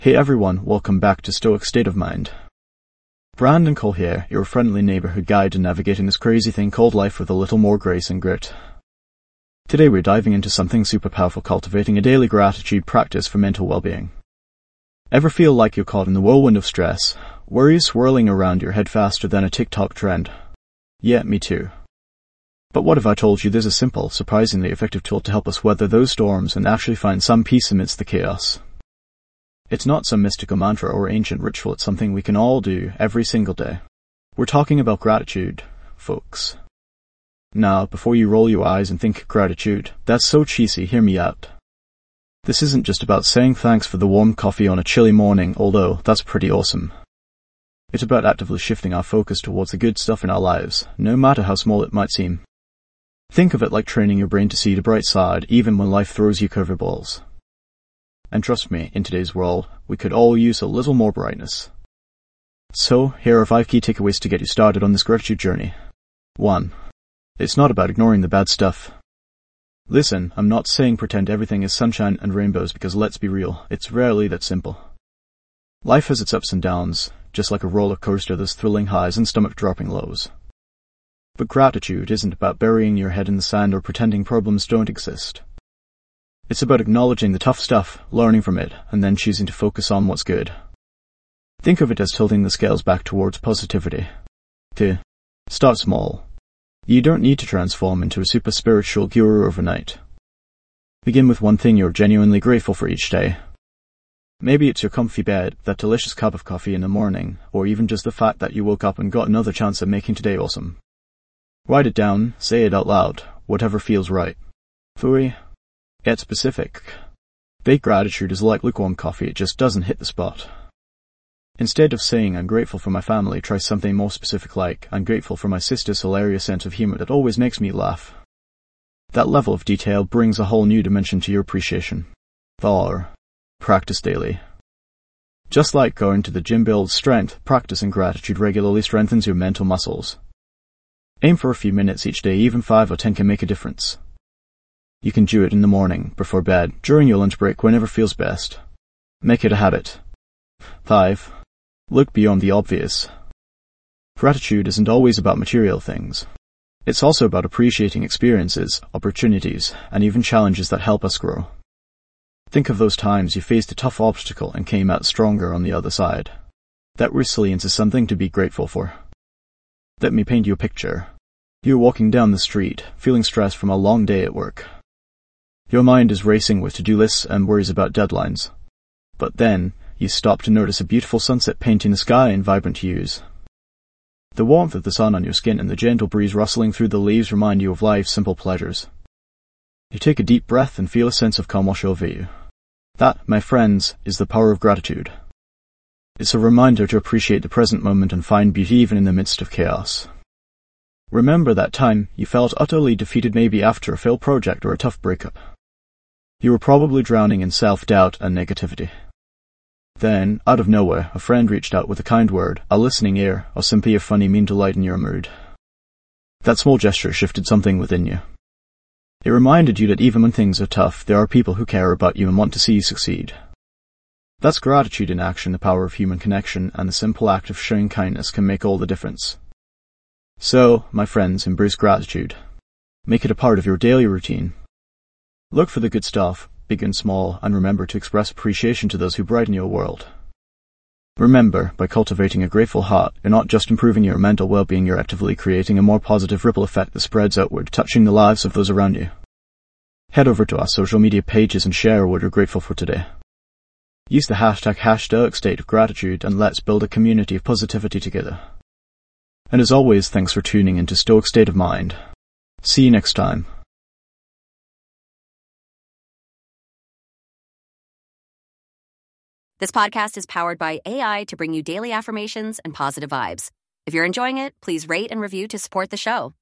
Hey everyone, welcome back to Stoic State of Mind. Brandon Cole here, your friendly neighborhood guide to navigating this crazy thing called life with a little more grace and grit. Today we're diving into something super powerful, cultivating a daily gratitude practice for mental well-being. Ever feel like you're caught in the whirlwind of stress, worries swirling around your head faster than a TikTok trend? Yeah, me too. But what if I told you there's a simple, surprisingly effective tool to help us weather those storms and actually find some peace amidst the chaos? It's not some mystical mantra or ancient ritual, it's something we can all do every single day. We're talking about gratitude, folks. Now, before you roll your eyes and think gratitude, that's so cheesy, hear me out. This isn't just about saying thanks for the warm coffee on a chilly morning, although that's pretty awesome. It's about actively shifting our focus towards the good stuff in our lives, no matter how small it might seem. Think of it like training your brain to see the bright side, even when life throws you curveballs. And trust me, in today's world, we could all use a little more brightness. So, here are 5 key takeaways to get you started on this gratitude journey. 1. It's not about ignoring the bad stuff. Listen, I'm not saying pretend everything is sunshine and rainbows, because let's be real, it's rarely that simple. Life has its ups and downs, just like a roller coaster, there's thrilling highs and stomach-dropping lows. But gratitude isn't about burying your head in the sand or pretending problems don't exist. It's about acknowledging the tough stuff, learning from it, and then choosing to focus on what's good. Think of it as tilting the scales back towards positivity. 2. Start small. You don't need to transform into a super spiritual guru overnight. Begin with one thing you're genuinely grateful for each day. Maybe it's your comfy bed, that delicious cup of coffee in the morning, or even just the fact that you woke up and got another chance at making today awesome. Write it down, say it out loud, whatever feels right. 3. Get specific. Fake gratitude is like lukewarm coffee, it just doesn't hit the spot. Instead of saying I'm grateful for my family, try something more specific like I'm grateful for my sister's hilarious sense of humor that always makes me laugh. That level of detail brings a whole new dimension to your appreciation. 4. Practice daily. Just like going to the gym builds strength, practicing gratitude regularly strengthens your mental muscles. Aim for a few minutes each day, even 5 or 10 can make a difference. You can do it in the morning, before bed, during your lunch break, whenever feels best. Make it a habit. 5. Look beyond the obvious. Gratitude isn't always about material things. It's also about appreciating experiences, opportunities, and even challenges that help us grow. Think of those times you faced a tough obstacle and came out stronger on the other side. That resilience is something to be grateful for. Let me paint you a picture. You're walking down the street, feeling stressed from a long day at work. Your mind is racing with to-do lists and worries about deadlines. But then, you stop to notice a beautiful sunset painting the sky in vibrant hues. The warmth of the sun on your skin and the gentle breeze rustling through the leaves remind you of life's simple pleasures. You take a deep breath and feel a sense of calm wash over you. That, my friends, is the power of gratitude. It's a reminder to appreciate the present moment and find beauty even in the midst of chaos. Remember that time you felt utterly defeated, maybe after a failed project or a tough breakup. You were probably drowning in self-doubt and negativity. Then, out of nowhere, a friend reached out with a kind word, a listening ear, or simply a funny meme to lighten your mood. That small gesture shifted something within you. It reminded you that even when things are tough, there are people who care about you and want to see you succeed. That's gratitude in action, the power of human connection, and the simple act of showing kindness can make all the difference. So, my friends, embrace gratitude. Make it a part of your daily routine. Look for the good stuff, big and small, and remember to express appreciation to those who brighten your world. Remember, by cultivating a grateful heart, you're not just improving your mental well-being, you're actively creating a more positive ripple effect that spreads outward, touching the lives of those around you. Head over to our social media pages and share what you're grateful for today. Use the hashtag State of Gratitude and let's build a community of positivity together. And as always, thanks for tuning into Stoic State of Mind. See you next time. This podcast is powered by AI to bring you daily affirmations and positive vibes. If you're enjoying it, please rate and review to support the show.